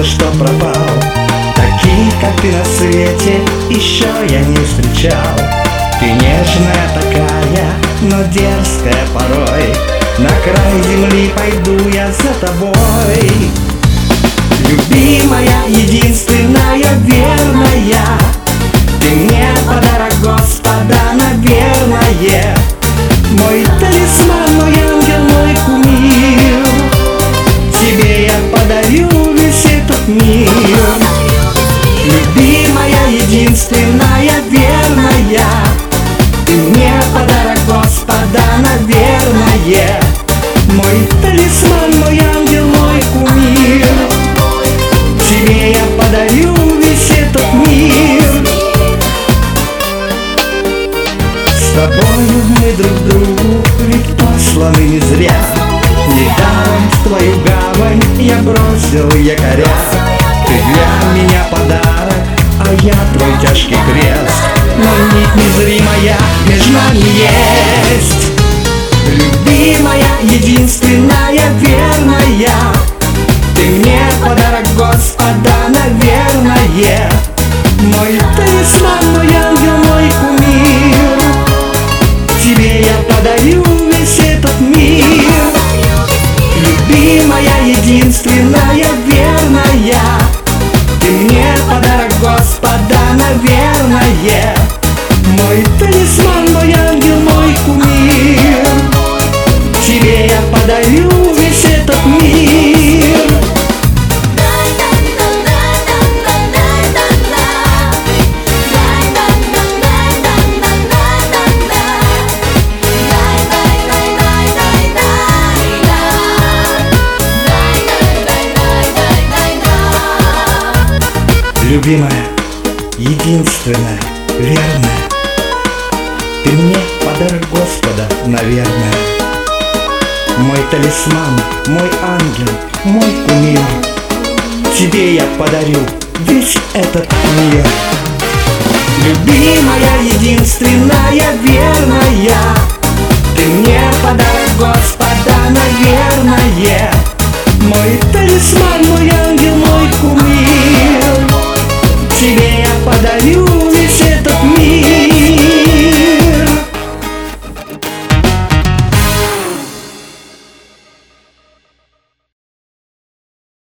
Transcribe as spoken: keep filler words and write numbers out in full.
что пропал. Таких, как ты, на свете еще я не встречал. Ты нежная такая, но дерзкая порой. На край земли пойду я за тобой. Любимая, единственная, верная, ты мне подарок Господа, наверное. Мой талисман, мой ангел, мой кумир. Тебе я подарю весь этот мир. Любимая, единственная, верная, ты мне подарок Господа, наверное. Мой талисман, мой ангел, мой кумир. Тебе я подарю весь этот мир. С тобою мы друг другу ведь посланы не зря. Недаром в твою гавань я бросил якоря. Ты для меня подарок, а я твой тяжкий крест. Но нить незримая между нами есть. Любимая, единственная, верная, ты мне подарок Господа, наверное. Мой талисман, мой ангел, мой кумир. Тебе я подарю весь этот мир. Любимая, единственная, верная, ты мне подарок Господа, наверное. Мой талисман, мой ангел, мой кумир. Тебе я подарю весь этот мир. Любимая, единственная, верная, ты мне подарок Господа, наверное. Мой талисман, мой ангел, мой кумир. Тебе я подарю весь этот мир. Любимая, единственная, верная, ты мне подарок Господа, наверное. Мой талисман, мой ангел, мой кумир.